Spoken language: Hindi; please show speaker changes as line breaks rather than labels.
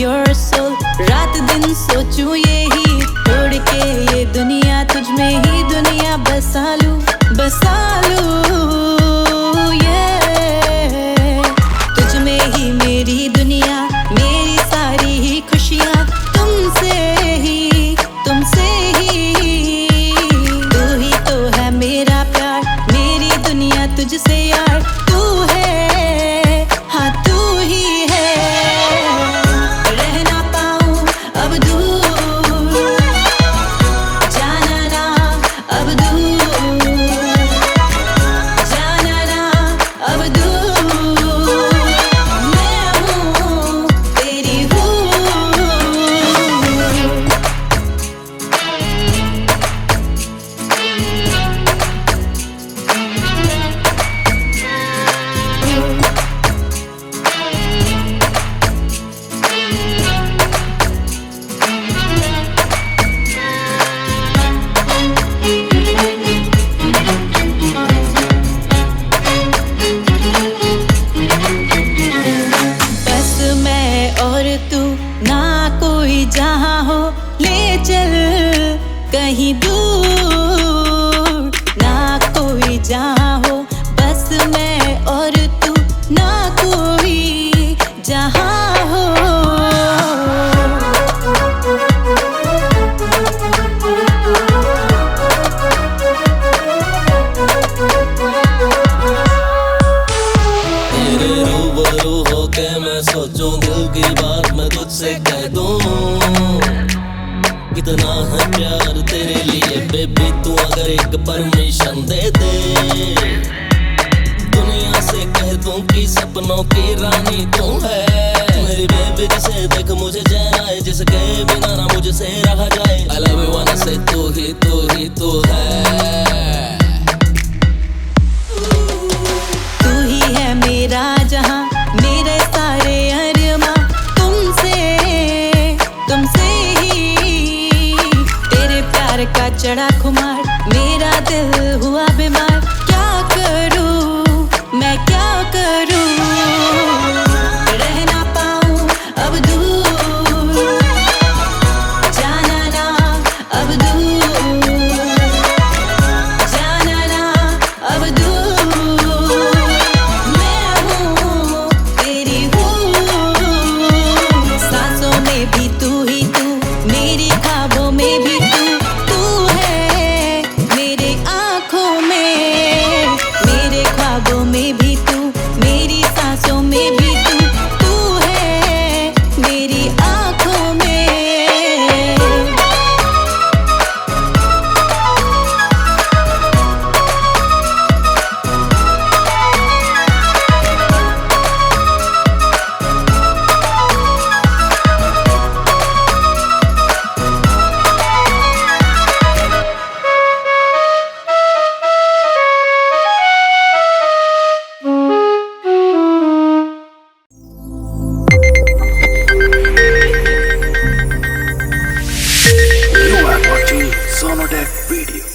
your soul। रात दिन सोचूं यही, छोड़ के ये दुनिया तुझ में ही दुनिया बसा लूं yeah। तुझ में ही मेरी दुनिया, मेरी सारी ही खुशियाँ तुमसे ही तू ही तो है मेरा प्यार, मेरी दुनिया तुझसे यार। तू है, हाँ तू ही है। रह ना पाऊं अब दूर, जाना ना अब दूर, जाना ना अब दूर। मैं हूँ तेरी हूँ। तू ना कोई जहाँ हो, ले चल कहीं दूर। ना कोई जहाँ हो, बस मैं और तू, ना कोई जहाँ हो।
तेरे रूबरू होके मैं सोचूं, दिल की बात मैं तुझसे कह दूं। कितना है प्यार तेरे लिए बेबी, तू अगर एक परमिशन दे दे। दुनिया से कह दूं कि सपनों की रानी तू है मेरी बेबी। जिसे देख मुझे चैन आए, जिसके बिना ना मुझसे रहा जाए। I love you wanna say तू ही है।
तू ही है मेरा जहां, मेरे सारे अरमां तुमसे ही। तेरे प्यार का चढ़ा खुमार, मेरा दिल हुआ बीमार। क्या करूं मैं, क्या करूं? रह ना पाऊं अब दूर, जाना ना अब दूर, जाना ना अब दूर। मैं हूँ तेरी हूँ। सांसों में भी तू ही तू, मेरी ख्वाबों में भी तू है मेरे आँखों में। मेरे ख्वाबों में भी तू, मेरी सांसों में भी तू है मेरी आँखों में।
You are watching Sonodec Video.